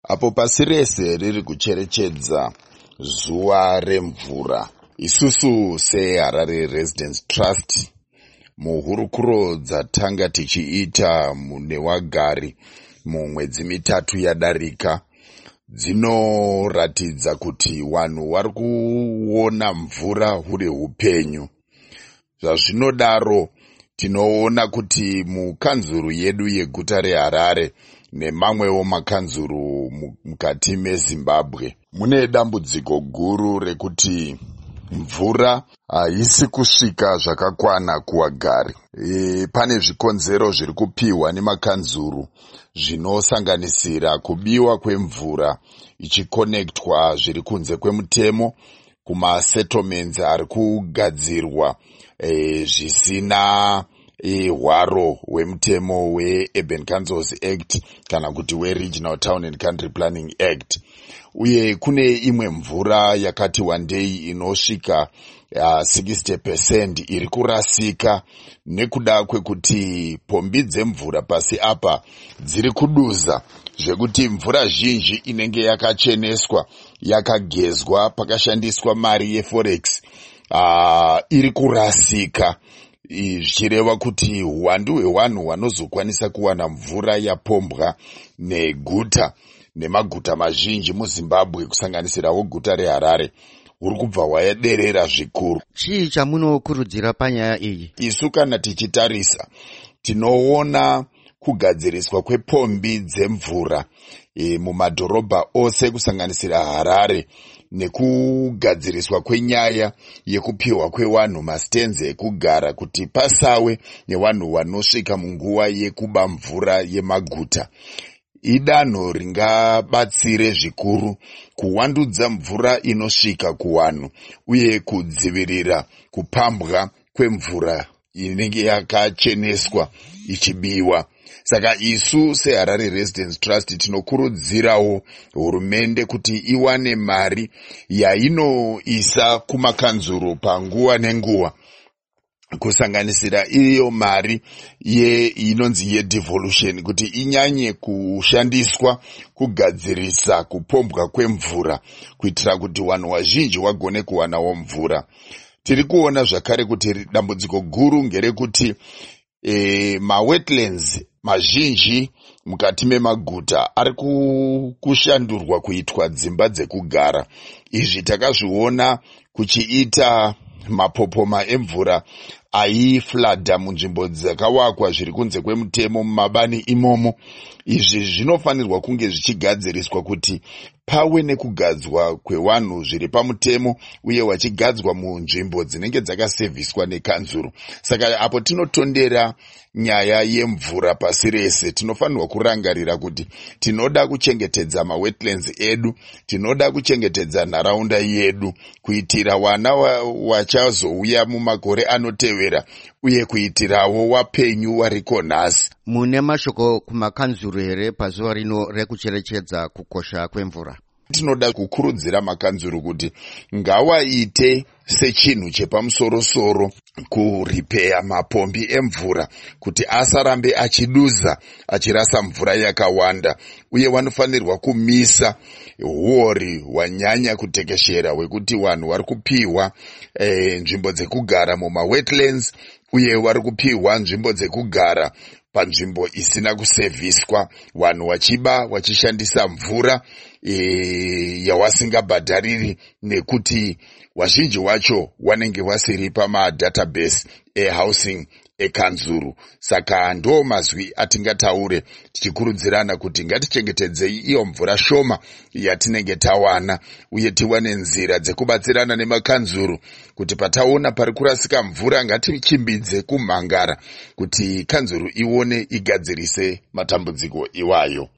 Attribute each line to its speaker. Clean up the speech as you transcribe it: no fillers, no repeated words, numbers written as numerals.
Speaker 1: Apo pasi rese riri kucherechedza zuva remvura, isusu seHarare Residents Trust muhurukuro dzatanga tichiita mune wagari mumwedzi mitatu yadarika dzinoratidza kuti vanhu vari kuona mvura huri upenyu. Zvazvinodaro tinoona kuti mukanzuru yedu yeguta reHarare nemamwewo makanzuru mukati meZimbabwe mune dambudziko guru rekuti mvura haisi kusvika zvakakwana kuwagari. Pane zvikonzero zviri kupiwa nemakanzuru zvinosanganisira kubiwa kwemvura ichikonektwa zviri kunze kwemutemo kumasettlements ari kugadzirwa zvisina hwaro hwemutemo weUrban Councils Act kana kuti weRegional Town and Country Planning Act. Uye kune imwe mvura yakati wandei inosvika 60% iri kurasika nekuda kwekuti pombi dzemvura pasi apa dziri kuduza, zvekuti mvura zhinji inenge yakacheneswa yakagezwa pakashandiswa mari yeforex iri kurasika, zvichireva kuti uwandu hwevanhu vanozokwanisa kuwana mvura yapombwa neguta nemaguta mazhinji muZimbabwe kusanganisirawo guta reHarare huri kubva hwaderera zvikuru.
Speaker 2: Chii chamunokurudzira panyaya iyi?
Speaker 1: Isu kana tichitarisa tinoona kugadziriswa kwepombi dzemvura mumadhorobha ose kusanganisira Harare nekugadziriswa kwenyaya yekupiwa kwevanhu mastenzi ekugara kuti pasawe nevanhu vanosvika munguva yekuba mvura yemaguta. Idanho ringabatsire zvikuru kuwandudza mvura inosvika kuvanhu uye kudzivirira kupambwa kwemvura inenge yakacheneswa ichibiwa. Saka isu seHarare Residents Trust tinokurudzirawo hurumende kuti iwane mari yainoisa kumakanzuru panguva nenguva, kusanganisira iyo mari inonzi yedevolution, kuti inyanye kushandiswa kugadzirisa kupombwa kwemvura kuitira kuti vanhu vazhinji vagone kuwanawo mvura. Tiri kuona zvakare kuti dambudziko guru ngerekuti mawetlands mazhinji mukati memaguta ari kushandurwa kuitwa dzimba dzekugara. Izvi takazviona kuchiita mapopoma emvura aifladha munzvimbo dzakawakwa zviri kunze kwemutemo mumabani imomo. Izvi zvinofanirwa kunge zvichigadziriswa kuti pawe nekugadzwa kwevanhu zviri pamutemo uye vachigadzwa munzvimbo dzinenge dzakasevhiswa nekanzuru. Saka apo tinotondera nyaya yemvura pasi rese, tinofanirwa kurangarira kuti tinoda kuchengetedza mawetlands edu, tinoda kuchengetedza nharaunda yedu kuitira vana vachazouya mumakore anotevera uye kuitirawo wapenyu wariko nhasi.
Speaker 2: Mune mashoko kumakanzuru here pazuva rino rekucherechedza kukosha kwemvura?
Speaker 1: Tinoda kukurudzira makanzuru kuti ngawaite sechinhu chepamusoro-soro kuripeya mapombi emvura kuti asarambe achiduza achirasa mvura yakawanda, uye vanofanirwa kumisa huori hwanyanya kutekeshera hwekuti vanhu vari kupiwa nzvimbo dzekugara mumawetlands uye vari kupiwa nzvimbo dzekugara panzvimbo isina kusevhiswa, vanhu vachiba vachishandisa mvura yawasingabhadhariri nekuti wazhinji wacho wanenge wasiri pamadatabase ehousing ekanzuru. Saka ndo mazwi atingataure tichikurudzirana kuti ngatichengetedzei iyo mvura shoma yatinenge tawana uye tiwane nzira dzekubatsirana nemakanzuru kuti pataona pari kurasika mvura ngatichimbidze kumhangara kuti kanzuru ione igadzirise matambudziko iwayo.